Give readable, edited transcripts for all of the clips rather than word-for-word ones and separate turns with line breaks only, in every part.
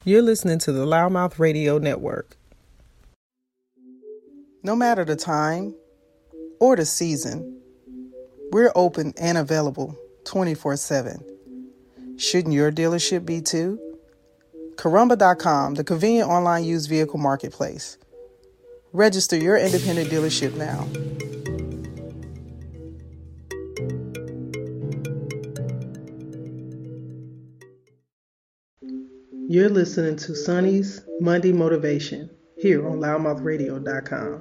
You're listening to the Loudmouth Radio Network. No matter the time or the season, we're open and available 24/7. Shouldn't your dealership be too? Carumba.com, the convenient online used vehicle marketplace. Register your independent dealership now. You're listening to Sonny's Monday Motivation here on loudmouthradio.com.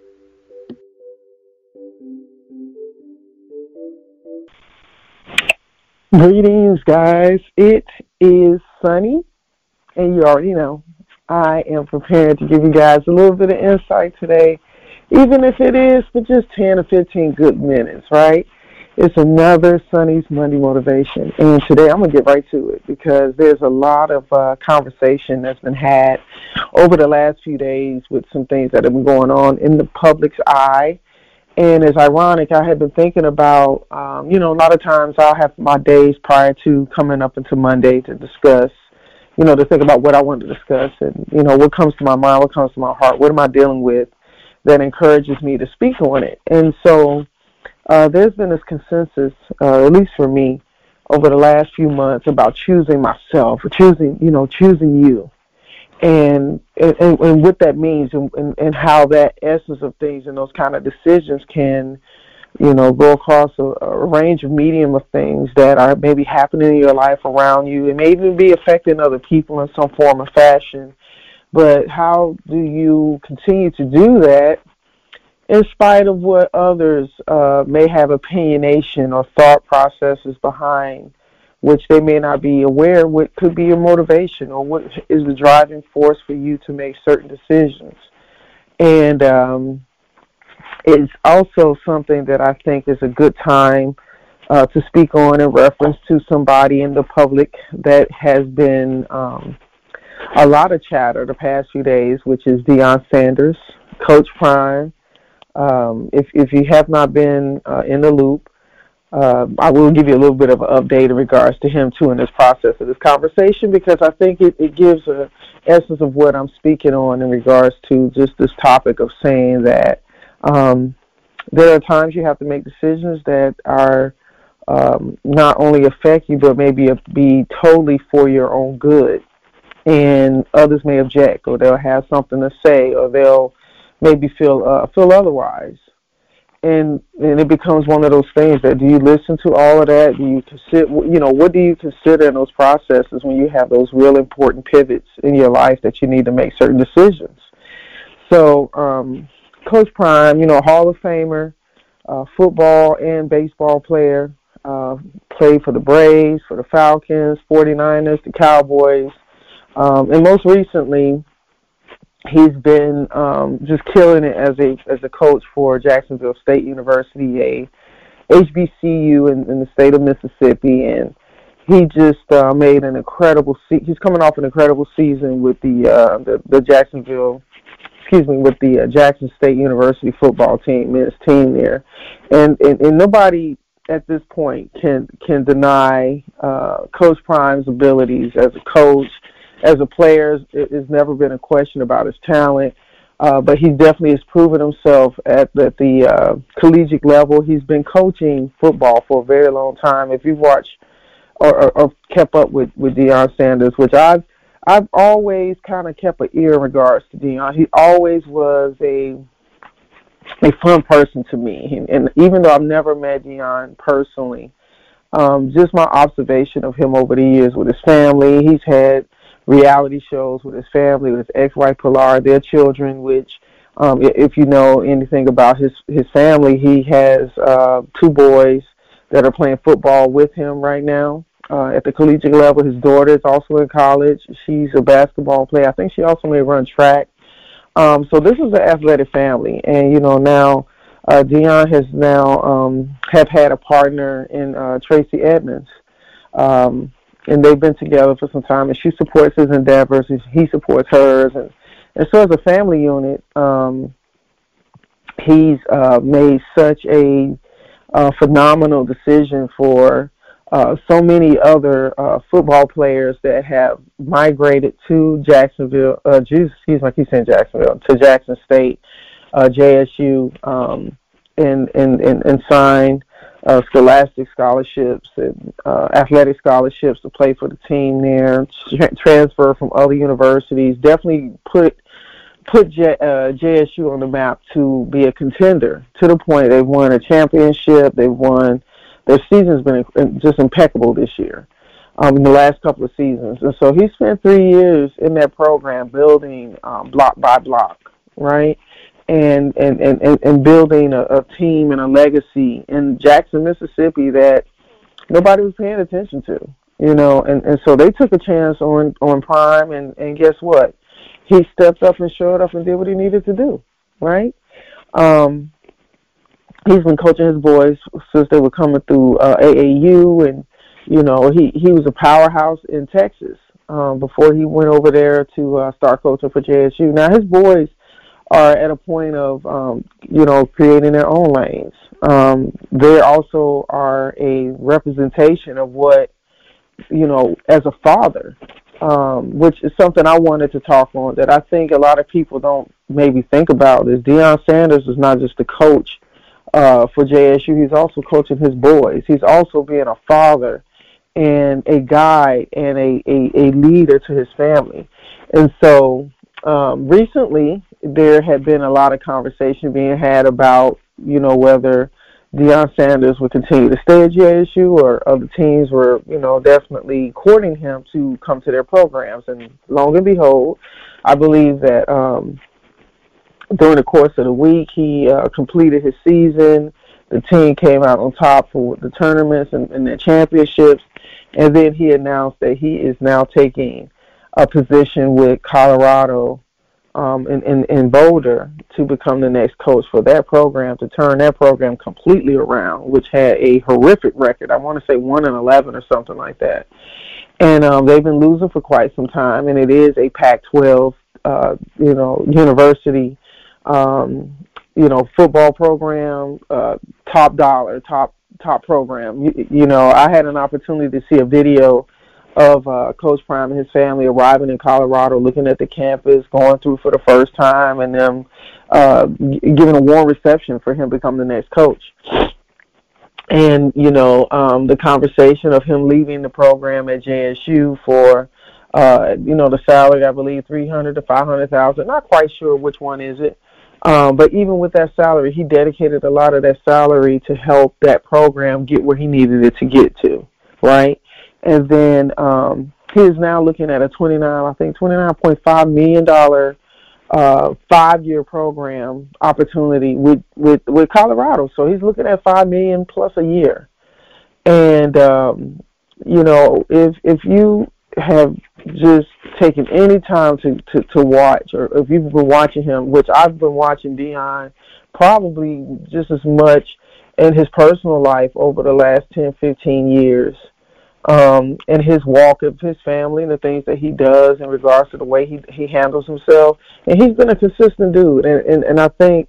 Greetings, guys. It is Sonny, and you already know I am prepared to give you guys a little bit of insight today, even if it is for just 10 or 15 good minutes, right? It's another Sonny's Monday Motivation, and today I'm going to get right to it because there's a lot of conversation that's been had over the last few days with some things that have been going on in the public's eye. And it's ironic, I had been thinking about, a lot of times I'll have my days prior to coming up into Monday to discuss, to think about what I want to discuss and, what comes to my mind, what comes to my heart, what am I dealing with that encourages me to speak on it. And so there's been this consensus, at least for me, over the last few months about choosing myself, choosing you. And what that means and how that essence of things and those kind of decisions can, go across a range of medium of things that are maybe happening in your life around you. It may even be affecting other people in some form or fashion. But how do you continue to do that in spite of what others may have opinionation or thought processes behind, which they may not be aware what could be your motivation or what is the driving force for you to make certain decisions. And it's also something that I think is a good time to speak on in reference to somebody in the public that has been a lot of chatter the past few days, which is Deion Sanders, Coach Prime. If you have not been in the loop, I will give you a little bit of an update in regards to him, too, in this process of this conversation, because I think it gives an essence of what I'm speaking on in regards to just this topic of saying that there are times you have to make decisions that are not only affect you, but maybe be totally for your own good. And others may object, or they'll have something to say, or they'll maybe feel otherwise. And it becomes one of those things that, do you listen to all of that? Do you consider, what do you consider in those processes when you have those real important pivots in your life that you need to make certain decisions? So, Coach Prime, Hall of Famer, football and baseball player, played for the Braves, for the Falcons, 49ers, the Cowboys, and most recently, he's been just killing it as a coach for Jacksonville State University, a HBCU in the state of Mississippi, and he just made an incredible. He's coming off an incredible season with the Jackson State University football team, his team there, and nobody at this point can deny Coach Prime's abilities as a coach. As a player, it's never been a question about his talent, but he definitely has proven himself at the collegiate level. He's been coaching football for a very long time. If you've watched or kept up with Deion Sanders, which I've always kind of kept an ear in regards to Deion. He always was a fun person to me, and even though I've never met Deion personally, just my observation of him over the years with his family, he's had reality shows with his family, with his ex-wife Pilar, their children, which if you know anything about his family, he has 2 boys that are playing football with him right now at the collegiate level. His daughter is also in college. She's a basketball player. I think she also may run track. So this is an athletic family. And, now Deion has have had a partner in Tracy Edmonds. And they've been together for some time, and she supports his endeavors, and he supports hers. And so as a family unit, he's made such a phenomenal decision for so many other football players that have migrated to Jacksonville. Excuse me, I keep saying Jacksonville, to Jackson State, JSU, and signed scholastic scholarships and athletic scholarships to play for the team there. Transfer from other universities. Definitely put JSU on the map to be a contender, to the point they've won a championship. Their season's been just impeccable this year, in the last couple of seasons. And so he spent 3 years in that program building block by block, right? And building a team and a legacy in Jackson, Mississippi that nobody was paying attention to, and so they took a chance on Prime, and guess what? He stepped up and showed up and did what he needed to do, right? He's been coaching his boys since they were coming through AAU, and he was a powerhouse in Texas before he went over there to start coaching for JSU. Now his boys are at a point of creating their own lanes. They also are a representation of what, as a father, which is something I wanted to talk on that I think a lot of people don't maybe think about, is Deion Sanders is not just a coach for JSU. He's also coaching his boys. He's also being a father and a guide and a leader to his family. And so recently there had been a lot of conversation being had about, whether Deion Sanders would continue to stay at JSU or other teams were, definitely courting him to come to their programs. And lo and behold, I believe that during the course of the week, he completed his season. The team came out on top for the tournaments and the championships. And then he announced that he is now taking a position with Colorado in Boulder to become the next coach for that program, to turn that program completely around, which had a horrific record. I want to say 1-11 or something like that. And they've been losing for quite some time, and it is a Pac-12, university, football program, top dollar, top program. I had an opportunity to see a video of Coach Prime and his family arriving in Colorado, looking at the campus, going through for the first time, and them giving a warm reception for him becoming the next coach. And, the conversation of him leaving the program at JSU for, the salary, I believe, $300,000 to $500,000. Not quite sure which one is it. But even with that salary, he dedicated a lot of that salary to help that program get where he needed it to get to, right? And then he is now looking at a $29.5 million 5-year program opportunity with Colorado. So he's looking at $5 million plus a year. And if you have just taken any time to watch, or if you've been watching him, which I've been watching Deion probably just as much in his personal life over the last 10, 15 years, and his walk of his family and the things that he does in regards to the way he handles himself. And he's been a consistent dude. And I think,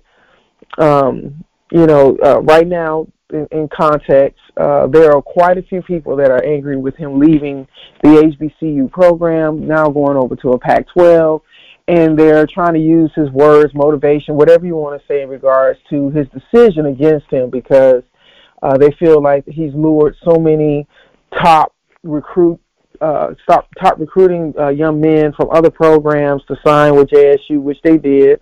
right now, in context, there are quite a few people that are angry with him leaving the HBCU program, now going over to a Pac-12, and they're trying to use his words, motivation, whatever you want to say in regards to his decision against him, because they feel like he's lured so many top recruiting young men from other programs to sign with JSU, which they did.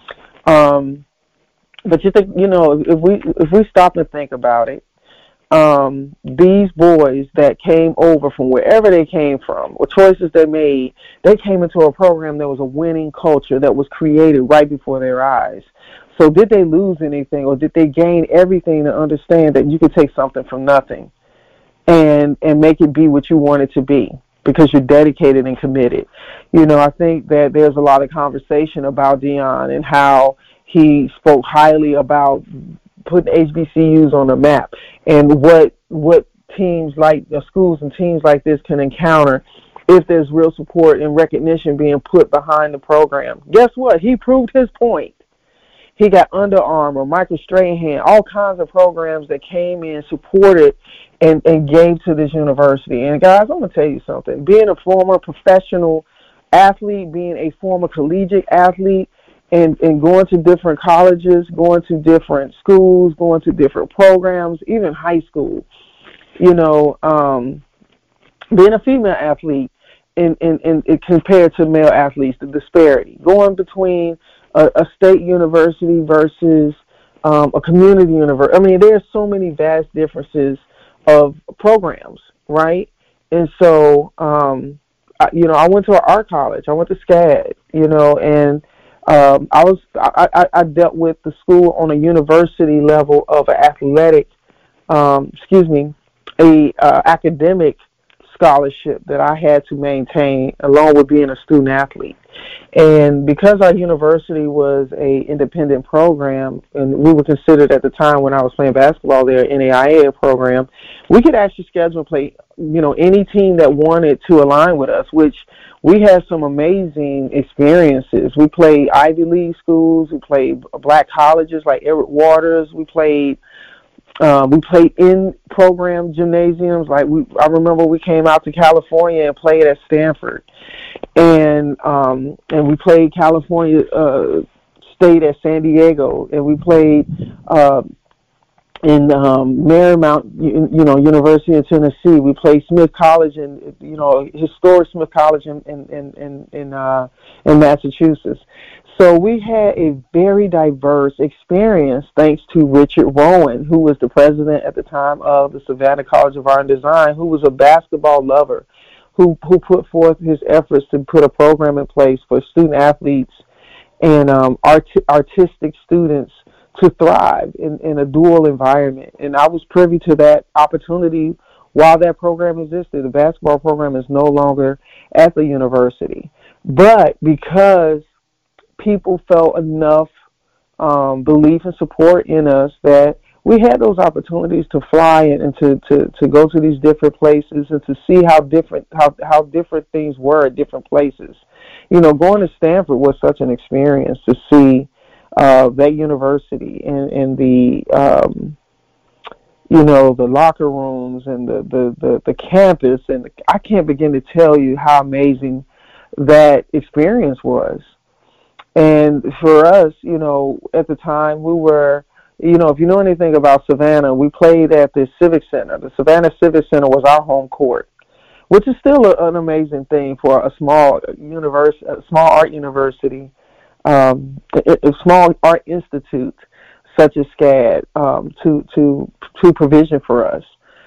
But you think, if we stop and think about it, these boys that came over from wherever they came from, or choices they made, they came into a program that was a winning culture that was created right before their eyes. So did they lose anything, or did they gain everything to understand that you could take something from nothing and make it be what you want it to be, because you're dedicated and committed? I think that there's a lot of conversation about Deion and how he spoke highly about putting HBCUs on the map, and what teams like schools and teams like this can encounter if there's real support and recognition being put behind the program. Guess what? He proved his point. He got Under Armour, Michael Strahan, all kinds of programs that came in, supported, and gave to this university. And guys, I'm going to tell you something. Being a former professional athlete, being a former collegiate athlete, and going to different colleges, going to different schools, going to different programs, even high school, you know, being a female athlete in compared to male athletes, the disparity, going between a state university versus a community university. I mean, there's so many vast differences of programs, right? And so, I went to an art college. I went to SCAD, and I dealt with the school on a university level of an athletic, academic scholarship that I had to maintain along with being a student athlete. And because our university was a independent program, and we were considered at the time when I was playing basketball there, NAIA program, we could actually schedule and play, any team that wanted to align with us, which we had some amazing experiences. We played Ivy League schools, we played black colleges like Everett Waters, we played in program gymnasiums. I remember we came out to California and played at Stanford, and we played California State at San Diego, and we played in Marymount, University of Tennessee. We played Smith College, and historic Smith College in Massachusetts. So we had a very diverse experience thanks to Richard Rowan, who was the president at the time of the Savannah College of Art and Design, who was a basketball lover, who put forth his efforts to put a program in place for student athletes and artistic students to thrive in a dual environment. And I was privy to that opportunity while that program existed. The basketball program is no longer at the university. But because people felt enough belief and support in us that we had those opportunities to fly and to go to these different places and to see how different things were at different places. Going to Stanford was such an experience to see that university and the the locker rooms and the campus, and I can't begin to tell you how amazing that experience was. And for us, at the time we were, if you know anything about Savannah, we played at the Civic Center. The Savannah Civic Center was our home court, which is still an amazing thing for a small art university, a small art institute such as SCAD to provision for us.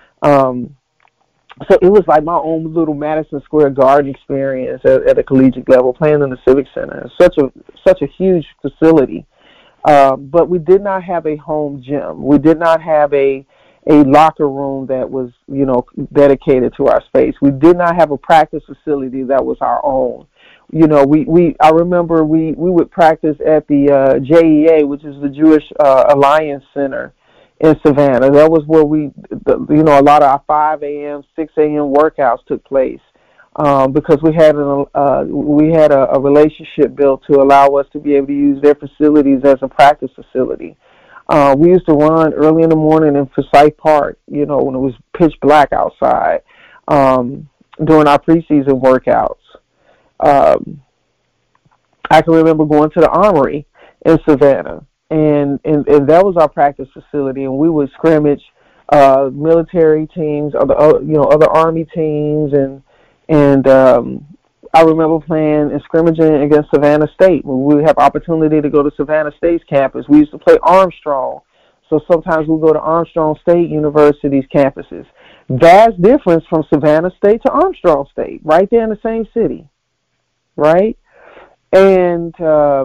So it was like my own little Madison Square Garden experience at a collegiate level, playing in the Civic Center. Such a huge facility. But we did not have a home gym. We did not have a locker room that was, dedicated to our space. We did not have a practice facility that was our own. I remember we would practice at the JEA, which is the Jewish Alliance Center in Savannah. That was where a lot of our 5 a.m., 6 a.m. workouts took place because we had a relationship built to allow us to be able to use their facilities as a practice facility. We used to run early in the morning in Forsyth Park, when it was pitch black outside, during our preseason workouts. I can remember going to the Armory in Savannah. And that was our practice facility, and we would scrimmage military teams, other Army teams, and I remember playing and scrimmaging against Savannah State when we would have opportunity to go to Savannah State's campus. We used to play Armstrong, so sometimes we'd go to Armstrong State University's campuses. Vast difference from Savannah State to Armstrong State, right there in the same city, right? And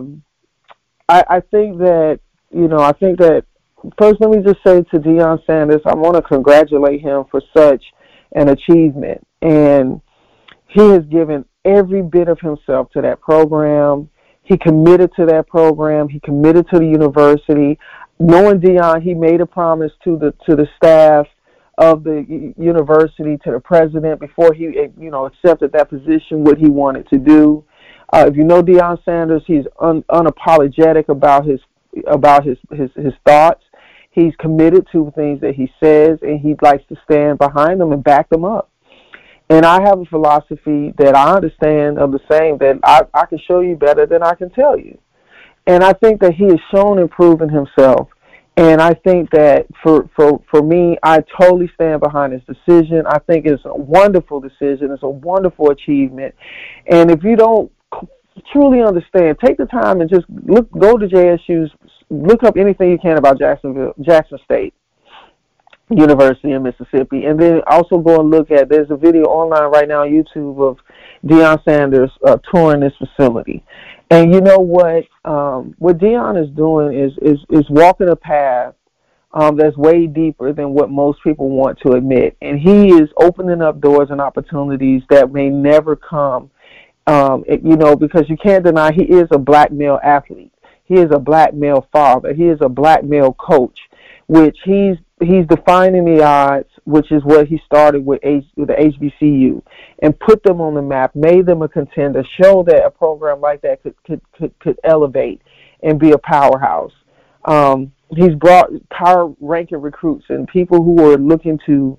I think that first, let me just say to Deion Sanders, I want to congratulate him for such an achievement. And he has given every bit of himself to that program. He committed to that program. He committed to the university. Knowing Deion, he made a promise to the staff of the university, to the president, before he accepted that position, what he wanted to do. If you know Deion Sanders, he's unapologetic about his about his thoughts. He's committed to things that he says, and he likes to stand behind them and back them up. And I have a philosophy that I understand of the same, that I can show you better than I can tell you. And I think that he has shown and proven himself. And I think that for me, I totally stand behind his decision. I think it's a wonderful decision. It's a wonderful achievement. And if you don't truly understand, take the time and just go to JSU's, look up anything you can about Jackson State University in Mississippi, and then also go and look at, there's a video online right now on YouTube of Deion Sanders touring this facility. And you know what Deion is doing is walking a path that's way deeper than what most people want to admit. And he is opening up doors and opportunities that may never come, because you can't deny he is a black male athlete. He is a black male father. He is a black male coach, which he's defying the odds, which is what he started with the HBCU, and put them on the map, made them a contender, show that a program like that could elevate and be a powerhouse. He's brought power-ranking recruits and people who are looking to,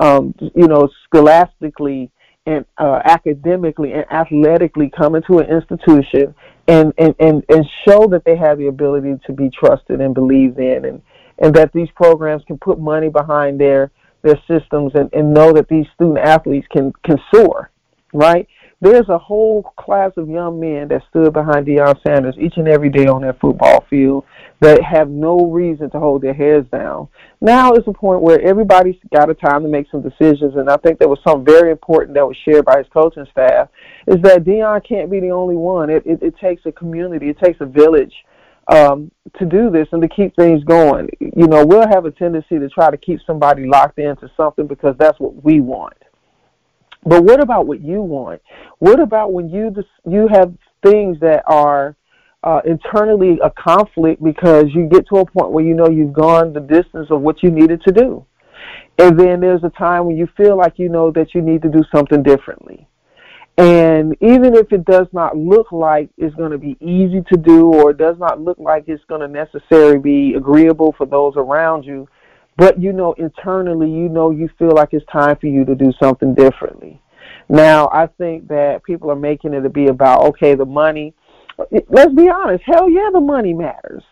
scholastically and academically and athletically come into an institution and show that they have the ability to be trusted and believed in, and that these programs can put money behind their systems and know that these student athletes can soar, right? There's a whole class of young men that stood behind Deion Sanders each and every day on that football field that have no reason to hold their heads down. Now is the point where everybody's got a time to make some decisions, and I think there was something very important that was shared by his coaching staff, is that Deion can't be the only one. It takes a community, it takes a village to do this and to keep things going. We'll have a tendency to try to keep somebody locked into something because that's what we want. But what about what you want? What about when you have things that are internally a conflict because you get to a point where you've gone the distance of what you needed to do, and then there's a time when you feel like that you need to do something differently. And even if it does not look like it's going to be easy to do, or it does not look like it's going to necessarily be agreeable for those around you, but internally, you feel like it's time for you to do something differently. Now, I think that people are making it to be about, okay, the money. Let's be honest. Hell yeah, the money matters.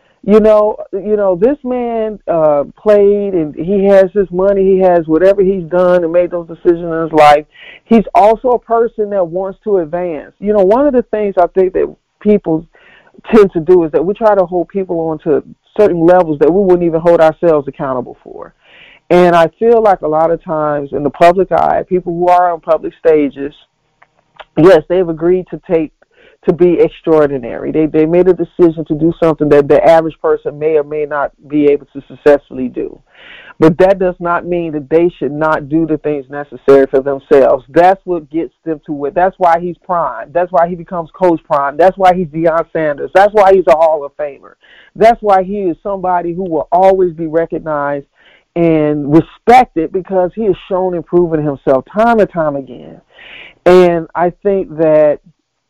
This man played, and he has his money. He has whatever he's done and made those decisions in his life. He's also a person that wants to advance. One of the things I think that people tend to do is that we try to hold people on to certain levels that we wouldn't even hold ourselves accountable for. And I feel like a lot of times in the public eye, people who are on public stages, yes, they've agreed to be extraordinary. They made a decision to do something that the average person may or may not be able to successfully do. But that does not mean that they should not do the things necessary for themselves. That's what gets them to it. That's why he's Prime. That's why he becomes Coach Prime. That's why he's Deion Sanders. That's why he's a Hall of Famer. That's why he is somebody who will always be recognized and respected, because he has shown and proven himself time and time again. And I think that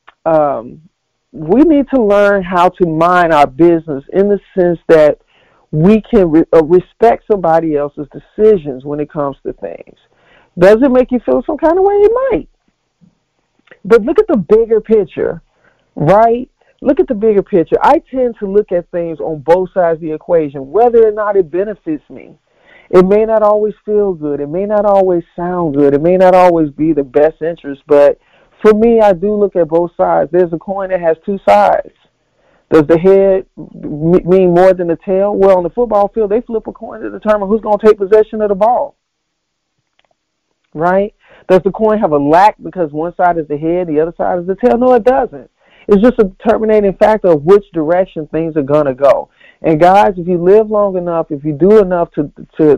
we need to learn how to mind our business in the sense that we can respect somebody else's decisions when it comes to things. Does it make you feel some kind of way? It might. But look at the bigger picture, right? Look at the bigger picture. I tend to look at things on both sides of the equation, whether or not it benefits me. It may not always feel good. It may not always sound good. It may not always be the best interest, but for me, I do look at both sides. There's a coin that has two sides. Does the head mean more than the tail? Well, on the football field, they flip a coin to determine who's going to take possession of the ball. Right? Does the coin have a lack because one side is the head, the other side is the tail? No, it doesn't. It's just a determining factor of which direction things are going to go. And guys, if you live long enough, if you do enough to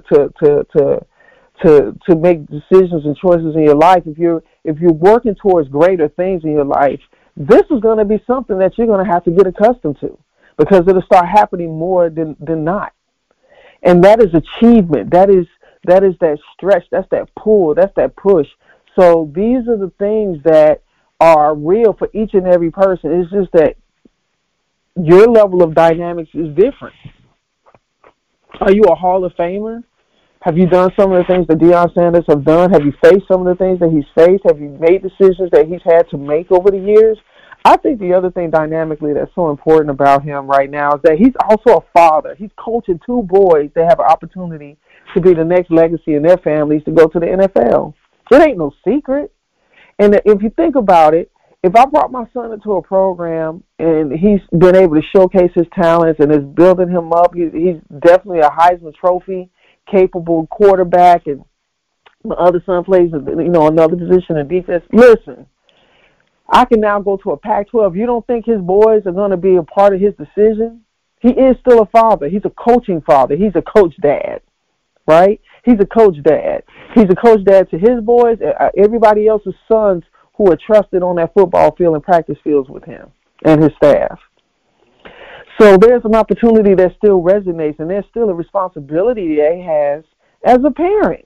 make decisions and choices in your life, if you're working towards greater things in your life, this is going to be something that you're going to have to get accustomed to, because it'll start happening more than not. And that is achievement. That is that stretch. That's that pull. That's that push. So these are the things that are real for each and every person. It's just that your level of dynamics is different. Are you a Hall of Famer? Have you done some of the things that Deion Sanders have done? Have you faced some of the things that he's faced? Have you made decisions that he's had to make over the years? I think the other thing dynamically that's so important about him right now is that he's also a father. He's coaching two boys that have an opportunity to be the next legacy in their families to go to the NFL. It ain't no secret. And if you think about it, if I brought my son into a program and he's been able to showcase his talents and is building him up, he's definitely a Heisman Trophy capable quarterback, and my other son plays, another position in defense. Listen, I can now go to a Pac-12. You don't think his boys are going to be a part of his decision? He is still a father. He's a coaching father. He's a coach dad, right? He's a coach dad. He's a coach dad to his boys, everybody else's sons who are trusted on that football field and practice fields with him and his staff. So there's an opportunity that still resonates, and there's still a responsibility that he has as a parent.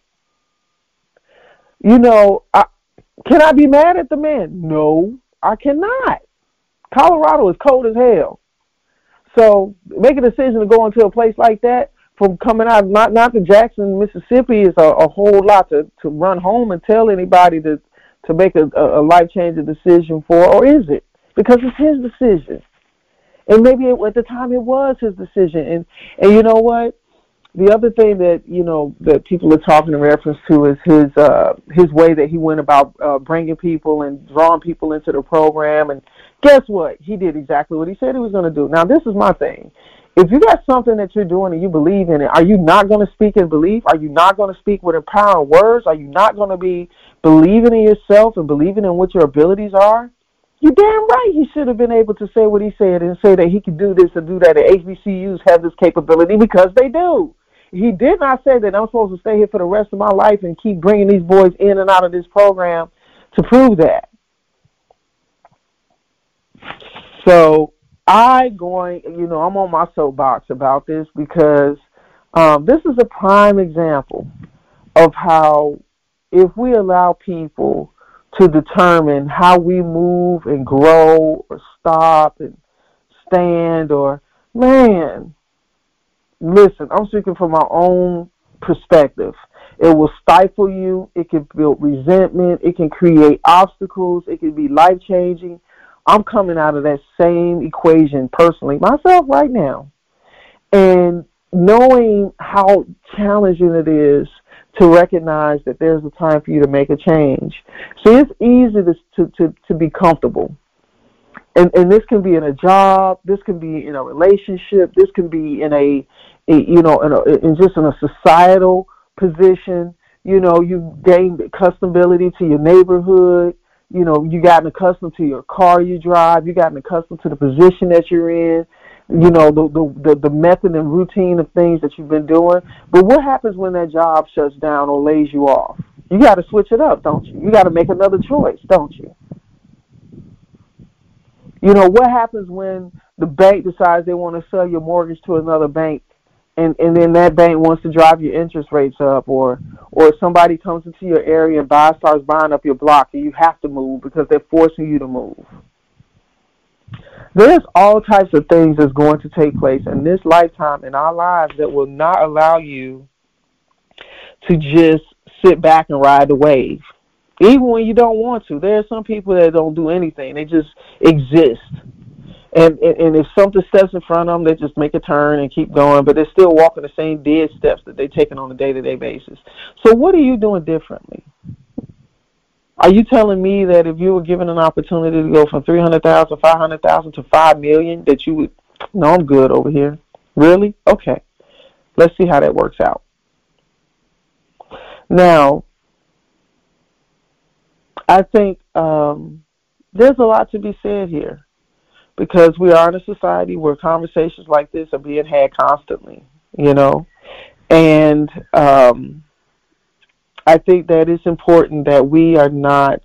Can I be mad at the man? No, I cannot. Colorado is cold as hell. So make a decision to go into a place like that from coming out, not to Jackson, Mississippi, is a whole lot to run home and tell anybody to make a life-changing decision for, or is it? Because it's his decision. And maybe at the time it was his decision. And you know what? The other thing that, that people are talking in reference to is his way that he went about bringing people and drawing people into the program. And guess what? He did exactly what he said he was going to do. Now, this is my thing. If you got something that you're doing and you believe in it, are you not going to speak in belief? Are you not going to speak with empowering words? Are you not going to be believing in yourself and believing in what your abilities are? You're damn right he should have been able to say what he said and say that he could do this and do that, and HBCUs have this capability because they do. He did not say that I'm supposed to stay here for the rest of my life and keep bringing these boys in and out of this program to prove that. So I'm on my soapbox about this because this is a prime example of how if we allow people to determine how we move and grow or stop and stand listen, I'm speaking from my own perspective. It will stifle you. It can build resentment. It can create obstacles. It can be life-changing. I'm coming out of that same equation personally, myself right now. And knowing how challenging it is to recognize that there's a time for you to make a change. See, it's easy to be comfortable. And this can be in a job, this can be in a relationship, this can be in just in a societal position. You gained accountability to your neighborhood. You gotten accustomed to your car you drive. You gotten accustomed to the position that you're in. The method and routine of things that you've been doing. But what happens when that job shuts down or lays you off? You got to switch it up, don't you? You got to make another choice, don't you? What happens when the bank decides they want to sell your mortgage to another bank, and then that bank wants to drive your interest rates up, or somebody comes into your area and starts buying up your block, and you have to move because they're forcing you to move. There's all types of things that's going to take place in this lifetime in our lives that will not allow you to just sit back and ride the wave. Even when you don't want to. There are some people that don't do anything. They just exist. And if something steps in front of them, they just make a turn and keep going, but they're still walking the same dead steps that they're taking on a day-to-day basis. So what are you doing differently? Are you telling me that if you were given an opportunity to go from 300,000, 500,000 to 5 million, that you would, no, I'm good over here? Really? Okay. Let's see how that works out. Now, I think there's a lot to be said here because we are in a society where conversations like this are being had constantly, and I think that it's important that we are not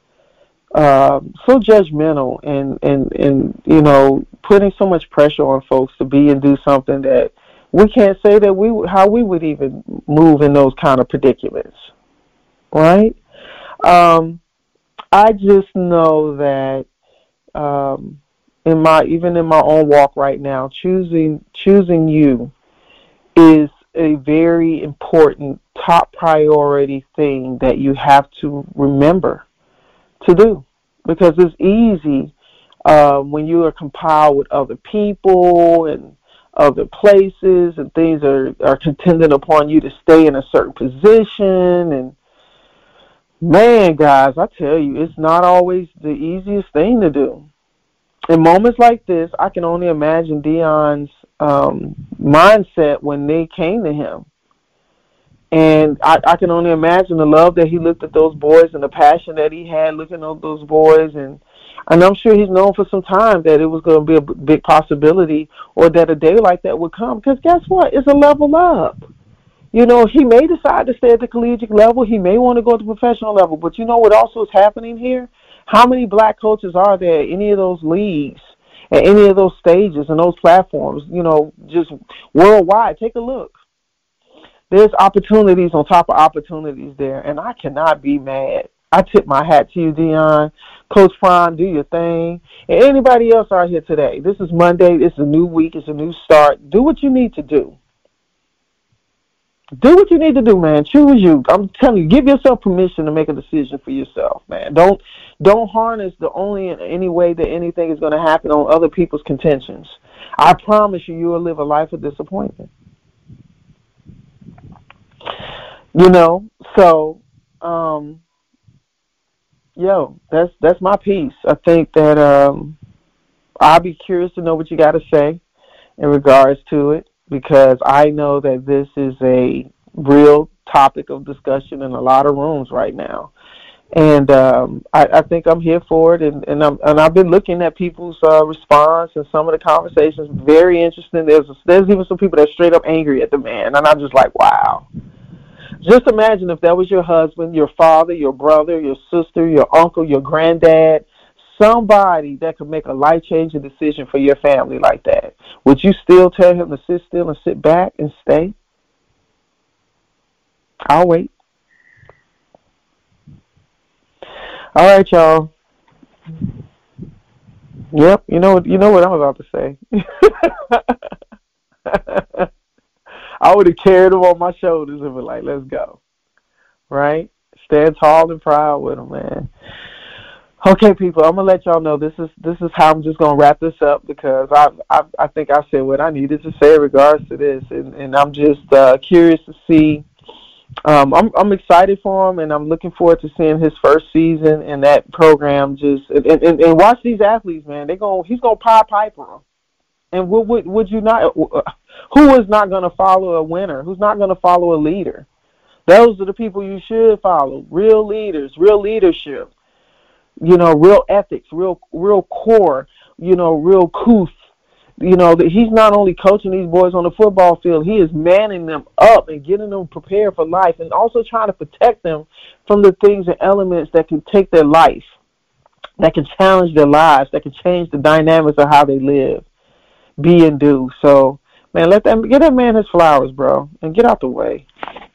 so judgmental and putting so much pressure on folks to be and do something that we can't say that how we would even move in those kind of predicaments, right? I just know that even in my own walk right now, choosing you is a very important top priority thing that you have to remember to do, because it's easy when you are compiled with other people and other places, and things are contingent upon you to stay in a certain position. And man, guys, I tell you, it's not always the easiest thing to do. In moments like this, I can only imagine Deion's mindset when they came to him. And I can only imagine the love that he looked at those boys and the passion that he had looking at those boys. And I'm sure he's known for some time that it was going to be a big possibility, or that a day like that would come. Because guess what? It's a level up. You know, he may decide to stay at the collegiate level. He may want to go to the professional level. But you know what also is happening here? How many black coaches are there at any of those leagues, at any of those stages and those platforms, you know, just worldwide? Take a look. There's opportunities on top of opportunities there, and I cannot be mad. I tip my hat to you, Deion. Coach Prime, do your thing. And anybody else out here today, this is Monday. It's a new week. It's a new start. Do what you need to do. Do what you need to do, man. Choose you. I'm telling you, give yourself permission to make a decision for yourself, man. Don't harness the only in any way that anything is going to happen on other people's contentions. I promise you, you will live a life of disappointment. You know, so, that's my piece. I think that I'll be curious to know what you got to say in regards to it, because I know that this is a real topic of discussion in a lot of rooms right now. And I think I'm here for it, and I've been looking at people's response and some of the conversations. Very interesting. There's even some people that are straight up angry at the man, and I'm just like, wow. Just imagine if that was your husband, your father, your brother, your sister, your uncle, your granddad, somebody that could make a life-changing decision for your family like that. Would you still tell him to sit still and sit back and stay? I'll wait. All right, y'all. Yep, you know what I'm about to say. I would have carried him on my shoulders and been like, let's go. Right? Stand tall and proud with him, man. Okay, people, I'm going to let y'all know this is how I'm just going to wrap this up, because I think I said what I needed to say in regards to this. And I'm just curious to see. I'm excited for him, and I'm looking forward to seeing his first season in that program. And watch these athletes, man. He's going to Pied Piper them. And would you not? Who is not going to follow a winner? Who's not going to follow a leader? Those are the people you should follow. Real leaders, real leadership. You know, real ethics, real core. You know, real couth. You know, that he's not only coaching these boys on the football field, he is manning them up and getting them prepared for life, and also trying to protect them from the things and elements that can take their life, that can challenge their lives, that can change the dynamics of how they live, be and do. So, man, get that man his flowers, bro, and get out the way.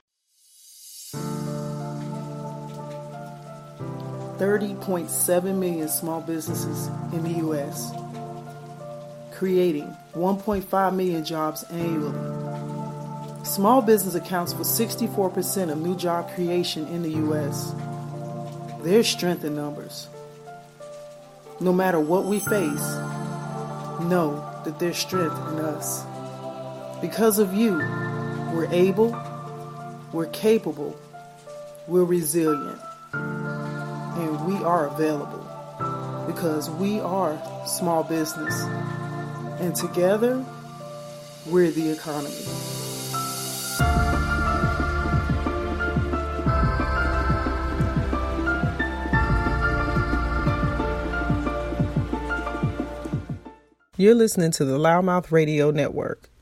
30.7 million small businesses in the U.S., creating 1.5 million jobs annually. Small business accounts for 64% of new job creation in the U.S. There's strength in numbers. No matter what we face, know that there's strength in us. Because of you, we're able, we're capable, we're resilient, and we are available, because we are small business. And together, we're the economy. You're listening to the Loudmouth Radio Network.